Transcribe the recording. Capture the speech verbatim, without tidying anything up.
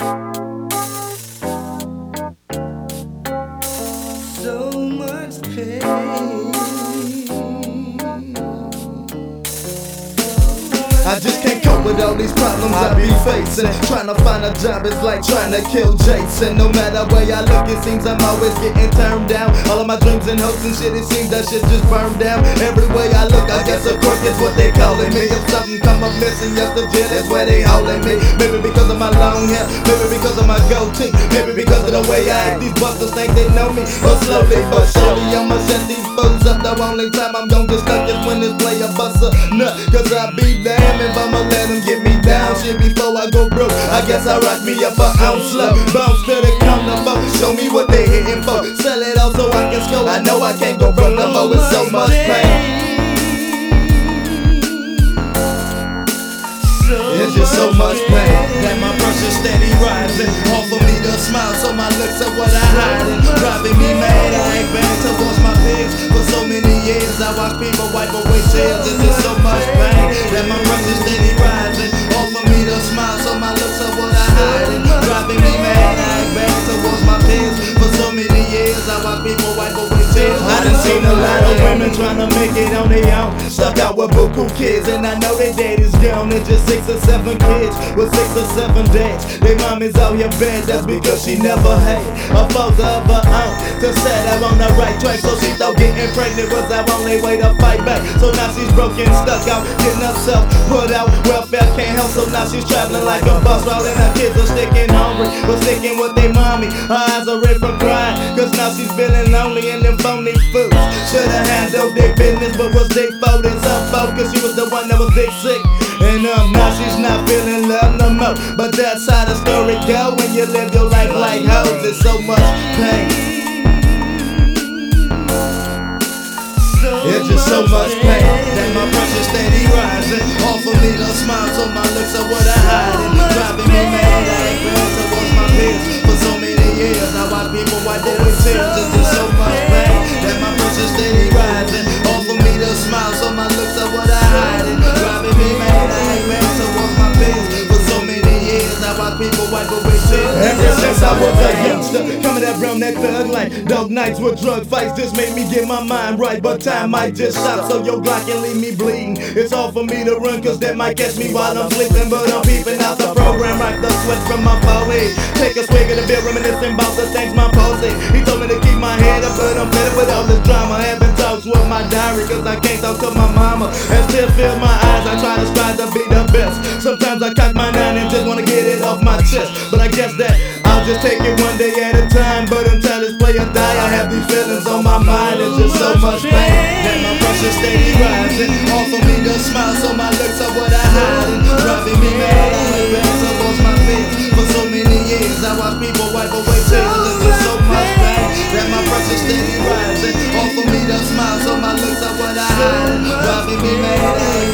So much pain. I just can't cope with all these problems I be facing. Trying to find a job is like trying to kill Jason. No matter where I look, it seems I'm always getting turned down. All of my dreams and hopes and shit, it seems that shit just burned down. Every way I look, I guess a crook is what they calling me. If something come up missing, yes, the jail is where they holding me. Maybe because of my long hair, maybe because of my goatee, maybe because of the way I act. These busters think they know me, but slowly but surely I'ma shut these fools up. The only time I'm gon' get stuck is when this player bust a nut. Cause I be damn if I'ma let them get me down. Shit, before I go broke, I guess I rock me up an ounce slow. Bounce to the counter, folks, show me what they hitting for. Sell it all so I can score. I know I can't go broke no more with so much pain. It's just so much pain that my pressure steady rising. All for me to smile, so my looks are what I hiding. Driving me mad, I ain't bad towards my pigs. For so many years, I watch people wipe away tears. It's just so much pain that my pressure steady rising. All for me to smile, so my looks are what I hiding. Driving me mad, I ain't bad towards my pigs. For so many years, I watch people wipe away tears. I done seen a lot of women trying to make it on their own, stuck out with buku kids, and I know their daddy's gone. It's just six or seven kids with six or seven dads. They mommy's out here bad, that's because she never had a father of her own to set her on the right track. So she thought getting pregnant was our only way to fight back. So now she's broken, stuck out, getting herself put out. Welfare can't help, so now she's traveling like a bus route. And her kids are sticking hungry, but sticking with their mommy. Her eyes are red from crying, cause now she's feeling lonely and them phony foods should've handled their business, but was they fault? It's her fault, cause she was the one that was big sick. And um, now she's not feeling love no more. But that's how the story go when you live your life like hoes. It's so much pain. It's just so much pain that my pressure steady rising. All for me to smile, so my looks are what I hiding. Driving me mad, I ain't bad towards my peers. For so many years, I watch people wipe away tears. It's just so much pain that my pressure steady rising. All for me to smile, so my looks are what I hiding. Driving me mad, I ain't bad towards my peers. For so many years, I watch people wipe away tears. Ever since I was a youngster, coming that brown neck thug like dog nights with drug fights just made me get my mind right. But time might just stop, so your Glock can leave me bleeding. It's all for me to run, cause that might catch me while I'm sleeping. But I'm peeping out the program, right the sweat from my forehead. Take a swig of the beer, reminiscing about the things my pa said. He told me to keep my head up, but I'm fed up with all this drama. Having talks with my diary, cause I can't talk to my mama. And still fill my eyes, I try to strive to be the best. Sometimes I cock my nine and just wanna get it off my chest. But I guess that I'll just take it one day at a time. But until this player die, I have these feelings on my mind. It's just so much pain that my pressure steady rising. All for me to smile, so my looks are what I hiding. Driving me mad, I ain't bad towards my fears. For so many years, I watch people wipe away tears. It's just so much pain that my pressure steady rising. All for me to smile, so my looks are what I hiding. Driving me mad, I ain't